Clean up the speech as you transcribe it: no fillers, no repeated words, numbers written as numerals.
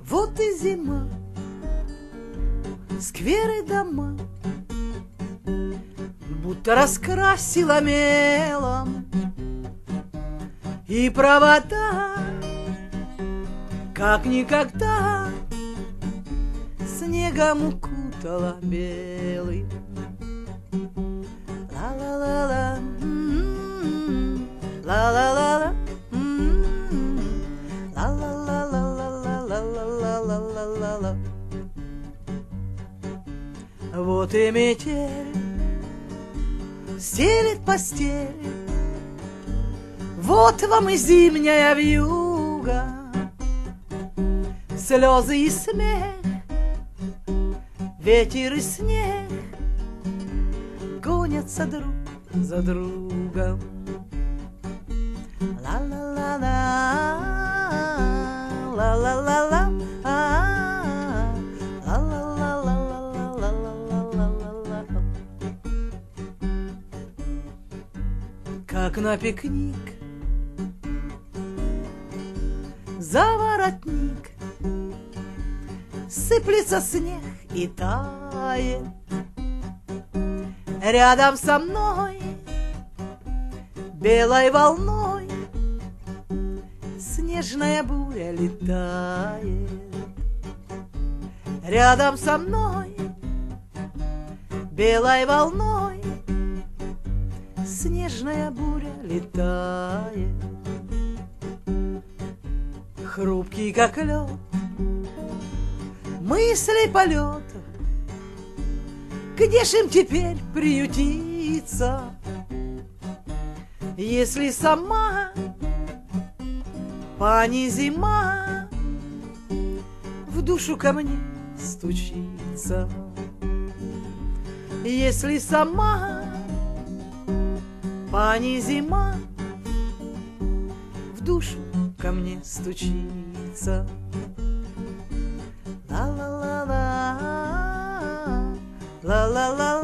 Вот и зима, скверы дома будто раскрасила мелом, и провода, как никогда, снегом укутала белый. Ла-ла-ла-ла, ла-ла-ла-ла, ла-ла-ла-ла-ла-ла-ла-ла-ла-ла. Вот и метель стелит постель, вот вам и зимняя вьюга, слезы и смех, ветер и снег гонятся друг за другом. Ла-ла-ла-ла, ла-ла-ла-ла, ла-ла-ла-ла-ла-ла-ла-ла-ла. Как на пикник за воротник сыплется снег и тает. Рядом со мной белой волной снежная буря летает. Рядом со мной белой волной снежная буря летает. Хрупкий как лед мысли полета, где ж им теперь приютиться, если сама пани зима в душу ко мне стучится? Если сама пани зима в душу ко мне стучится. Ла-ла-ла-ла, ла-ла-ла.